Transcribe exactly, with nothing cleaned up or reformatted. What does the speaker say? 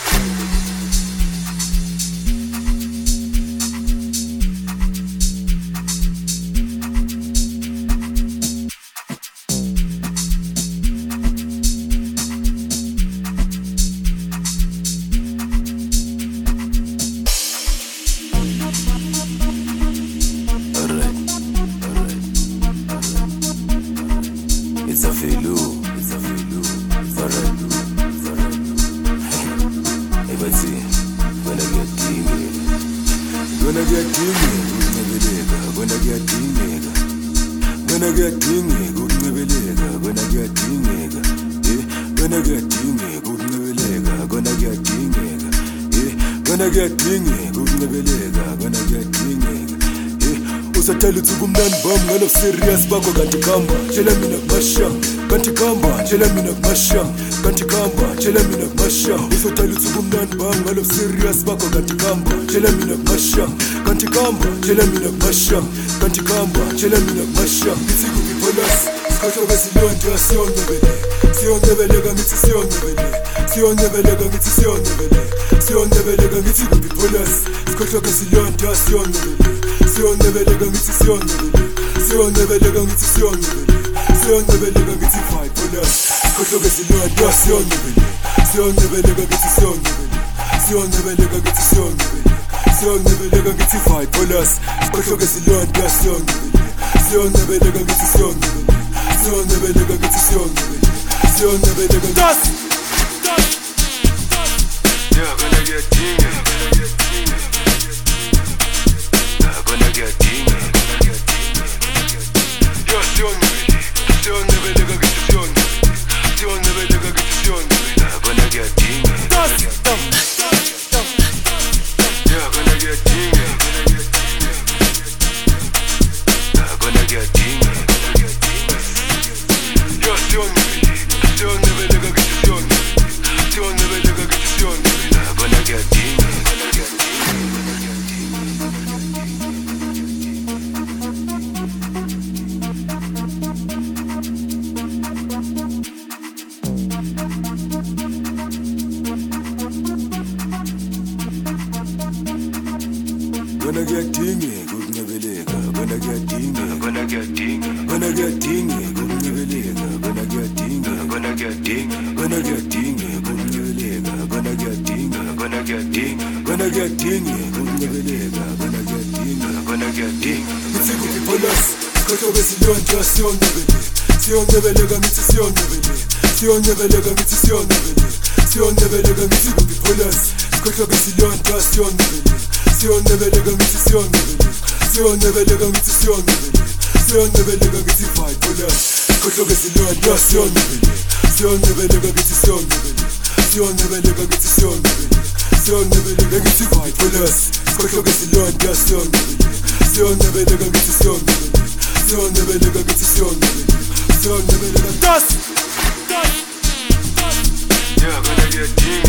Usathatha uthi kumnandi bami ngalo serious bakho kanti khamba tshela mina kumasham kanti khamba tshela mina kumasham kanti khamba tshela mina kumasham usathatha uthi kumnandi bami ngalo serious bakho kanti khamba tshela mina kumasham kanti khamba tshela mina kumasham kanti khamba tshela mina kumasham ithi kuphi pholas sikhohloka silonto siyonebele siyonebeleka ngithi siyonebele siyonebeleka ngithi siyonebele siyonebeleka ngithi kuphi pholas sikhohloka silonto siyonebele siyonebeleka ngithi siyonebele siyonebeleka ngithi siyonebele siyonebeleka ngithi fight pholas sikhohloka silonto siyonebele siyonebeleka ngithi siyonebele siyonebeleka ngithi siyonebele siyonebeleka ngithi fight pholas sikhohloka silonto siyonebele siyonebeleka ngithi siyonebele siyonebeleka ngithi siyonebele siyonebeleka das das yeah gonna get dingy gonna get dingy yo siyonebele siyonebeleka ngithi siyonebele siyonebeleka ngithi siyonebele gonna get dingy das yeah gonna get dingy gonna get dingy yo siyonebele siyonebeleka ngithi siyonebele siyonebeleka ngithi siyonebele gonna get dingy Gonna get dingy, good nebeleka. Gonna get dingy, gonna get dingy. Gonna get dingy, good nebeleka. Gonna get dingy, gonna get dingy. Gonna get dingy, good nebeleka. Gonna get dingy, gonna get dingy. Gonna get dingy, good nebeleka. Gonna get dingy, gonna get dingy. It's a good pholas. Sikhohloka silonto siyonebele. Siyonebeleka ngithi siyonebele. Siyonebeleka ngithi siyonebele. Siyonebeleka ngithi good pholas. Sikhohloka silonto siyonebele. Siyonebeleka ngithi siyonebele siyonebeleka ngithi siyonebele siyonebeleka ngithi fight pholas sikhohloka silonto siyonebele siyonebeleka ngithi siyonebele siyonebeleka ngithi siyonebele siyonebeleka ngithi fight pholas sikhohloka silonto siyonebele siyonebeleka ngithi siyonebele siyonebeleka ngithi siyonebele siyonebeleka das das yeah gonna get dingy